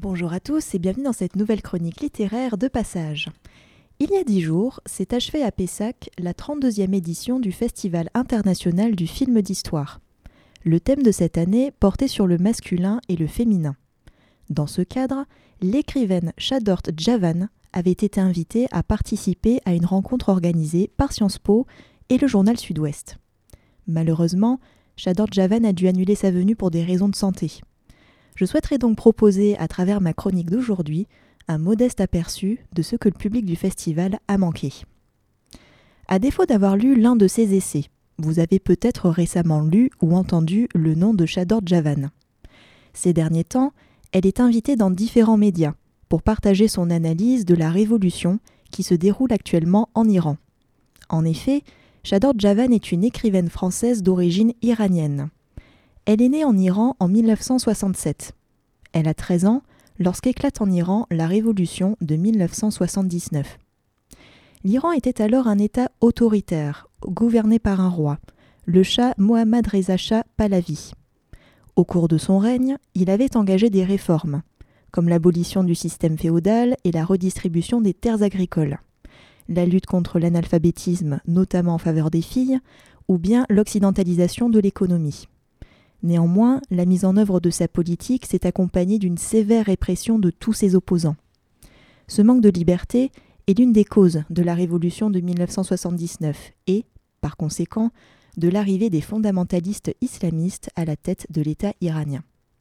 Bonjour à tous et bienvenue dans cette nouvelle chronique littéraire de Passage. Il y a 10 jours, s'est achevée à Pessac la 32e édition du Festival international du film d'histoire. Le thème de cette année portait sur le masculin et le féminin. Dans ce cadre, l'écrivaine Chadort Javan avait été invitée à participer à une rencontre organisée par Sciences Po et le journal Sud-Ouest. Malheureusement, Chadort Javan a dû annuler sa venue pour des raisons de santé. Je souhaiterais donc proposer, à travers ma chronique d'aujourd'hui, un modeste aperçu de ce que le public du festival a manqué. À défaut d'avoir lu l'un de ses essais, vous avez peut-être récemment lu ou entendu le nom de Chadort Javan. Ces derniers temps, elle est invitée dans différents médias pour partager son analyse de la révolution qui se déroule actuellement en Iran. En effet, Chadort Javan est une écrivaine française d'origine iranienne. Elle est née en Iran en 1967. Elle a 13 ans lorsqu'éclate en Iran la révolution de 1979. L'Iran était alors un État autoritaire, gouverné par un roi, le Shah Mohammad Reza Shah Pahlavi. Au cours de son règne, il avait engagé des réformes, comme l'abolition du système féodal et la redistribution des terres agricoles, la lutte contre l'analphabétisme, notamment en faveur des filles, ou bien l'occidentalisation de l'économie. Néanmoins, la mise en œuvre de sa politique s'est accompagnée d'une sévère répression de tous ses opposants. Ce manque de liberté est l'une des causes de la révolution de 1979 et, par conséquent, de l'arrivée des fondamentalistes islamistes à la tête de l'État iranien.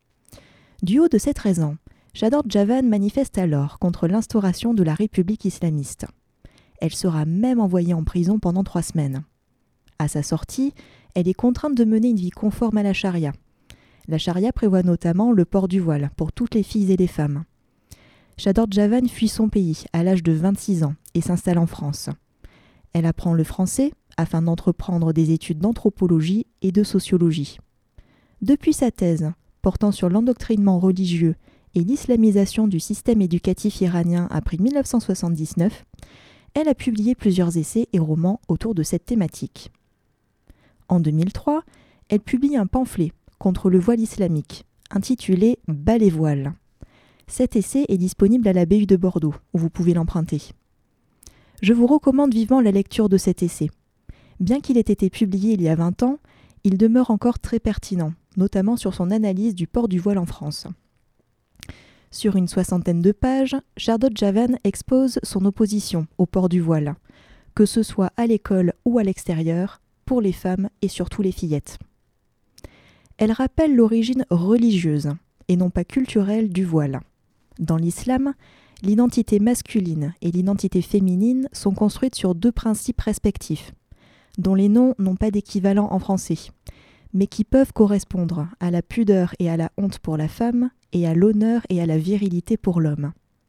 Du haut de ses 13 ans, Chadort Javan manifeste alors contre l'instauration de la République islamiste. Elle sera même envoyée en prison pendant 3 semaines. À sa sortie, elle est contrainte de mener une vie conforme à la charia. La charia prévoit notamment le port du voile pour toutes les filles et les femmes. Chadort Javan fuit son pays à l'âge de 26 ans et s'installe en France. Elle apprend le français afin d'entreprendre des études d'anthropologie et de sociologie. Depuis sa thèse portant sur l'endoctrinement religieux et l'islamisation du système éducatif iranien après 1979, elle a publié plusieurs essais et romans autour de cette thématique. En 2003, elle publie un pamphlet contre le voile islamique, intitulé « Bas les voiles ». Cet essai est disponible à la BU de Bordeaux, où vous pouvez l'emprunter. Je vous recommande vivement la lecture de cet essai. Bien qu'il ait été publié il y a 20 ans, il demeure encore très pertinent, notamment sur son analyse du port du voile en France. Sur une 60aine de pages, Chadort Javan expose son opposition au port du voile, que ce soit à l'école ou à l'extérieur, pour les femmes et surtout les fillettes. Elle rappelle l'origine religieuse, et non pas culturelle, du voile. Dans l'islam, l'identité masculine et l'identité féminine sont construites sur 2 principes respectifs, dont les noms n'ont pas d'équivalent en français, mais qui peuvent correspondre à la pudeur et à la honte pour la femme, et à l'honneur et à la virilité pour l'homme.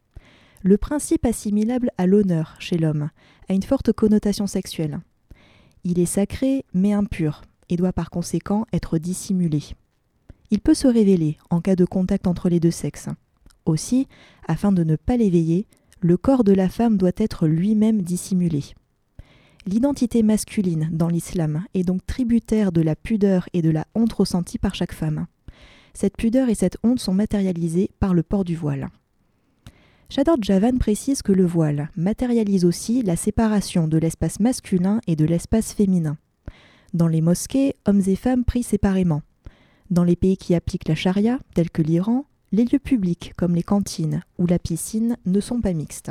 Le principe assimilable à l'honneur chez l'homme a une forte connotation sexuelle. Il est sacré mais impur et doit par conséquent être dissimulé. Il peut se révéler en cas de contact entre les 2 sexes. Aussi, afin de ne pas l'éveiller, le corps de la femme doit être lui-même dissimulé. L'identité masculine dans l'islam est donc tributaire de la pudeur et de la honte ressenties par chaque femme. Cette pudeur et cette honte sont matérialisées par le port du voile. Chadort Javan précise que le voile matérialise aussi la séparation de l'espace masculin et de l'espace féminin. Dans les mosquées, hommes et femmes prient séparément. Dans les pays qui appliquent la charia, tels que l'Iran, les lieux publics comme les cantines ou la piscine ne sont pas mixtes.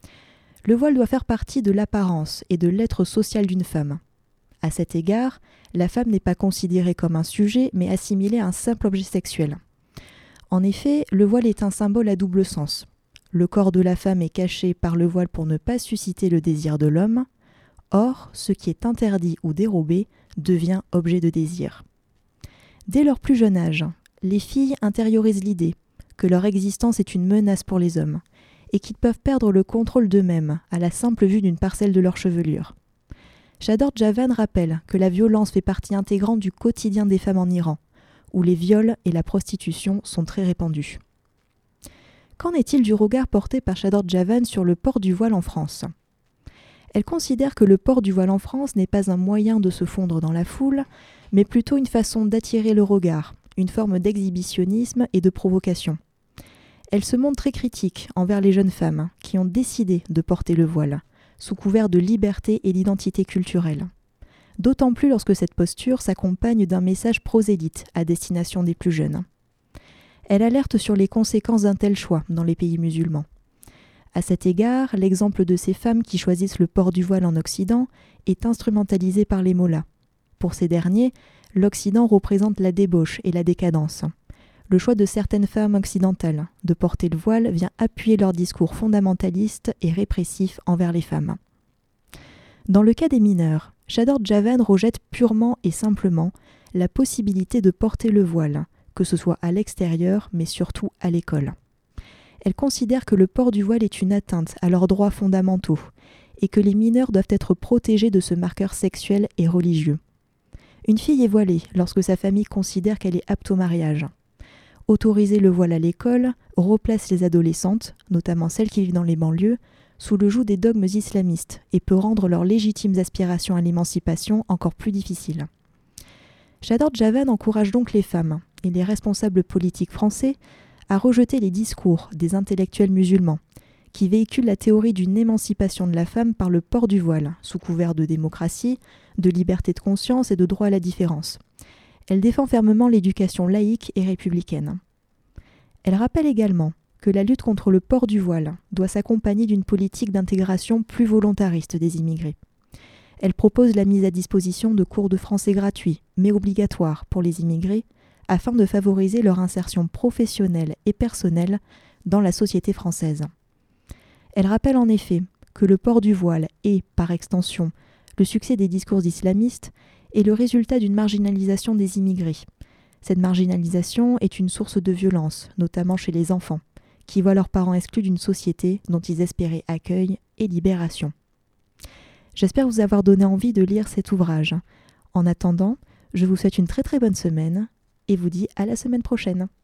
Le voile doit faire partie de l'apparence et de l'être social d'une femme. À cet égard, la femme n'est pas considérée comme un sujet mais assimilée à un simple objet sexuel. En effet, le voile est un symbole à double sens. Le corps de la femme est caché par le voile pour ne pas susciter le désir de l'homme. Or, ce qui est interdit ou dérobé devient objet de désir. Dès leur plus jeune âge, les filles intériorisent l'idée que leur existence est une menace pour les hommes et qu'ils peuvent perdre le contrôle d'eux-mêmes à la simple vue d'une parcelle de leur chevelure. Chadort Javan rappelle que la violence fait partie intégrante du quotidien des femmes en Iran, où les viols et la prostitution sont très répandus. Qu'en est-il du regard porté par Chadort Javan sur le port du voile en France ? Elle considère que le port du voile en France n'est pas un moyen de se fondre dans la foule, mais plutôt une façon d'attirer le regard, une forme d'exhibitionnisme et de provocation. Elle se montre très critique envers les jeunes femmes qui ont décidé de porter le voile, sous couvert de liberté et d'identité culturelle. D'autant plus lorsque cette posture s'accompagne d'un message prosélyte à destination des plus jeunes. Elle alerte sur les conséquences d'un tel choix dans les pays musulmans. À cet égard, l'exemple de ces femmes qui choisissent le port du voile en Occident est instrumentalisé par les mollahs. Pour ces derniers, l'Occident représente la débauche et la décadence. Le choix de certaines femmes occidentales de porter le voile vient appuyer leur discours fondamentaliste et répressif envers les femmes. Dans le cas des mineurs, Chador Javan rejette purement et simplement la possibilité de porter le voile, que ce soit à l'extérieur, mais surtout à l'école. Elle considère que le port du voile est une atteinte à leurs droits fondamentaux et que les mineurs doivent être protégés de ce marqueur sexuel et religieux. Une fille est voilée lorsque sa famille considère qu'elle est apte au mariage. Autoriser le voile à l'école replace les adolescentes, notamment celles qui vivent dans les banlieues, sous le joug des dogmes islamistes et peut rendre leurs légitimes aspirations à l'émancipation encore plus difficiles. Chador Javan encourage donc les femmes et les responsables politiques français à rejeter les discours des intellectuels musulmans qui véhiculent la théorie d'une émancipation de la femme par le port du voile, sous couvert de démocratie, de liberté de conscience et de droit à la différence. Elle défend fermement l'éducation laïque et républicaine. Elle rappelle également que la lutte contre le port du voile doit s'accompagner d'une politique d'intégration plus volontariste des immigrés. Elle propose la mise à disposition de cours de français gratuits, mais obligatoires pour les immigrés, afin de favoriser leur insertion professionnelle et personnelle dans la société française. Elle rappelle en effet que le port du voile et, par extension, le succès des discours islamistes est le résultat d'une marginalisation des immigrés. Cette marginalisation est une source de violence, notamment chez les enfants, qui voient leurs parents exclus d'une société dont ils espéraient accueil et libération. J'espère vous avoir donné envie de lire cet ouvrage. En attendant, je vous souhaite une très très bonne semaine et vous dis à la semaine prochaine.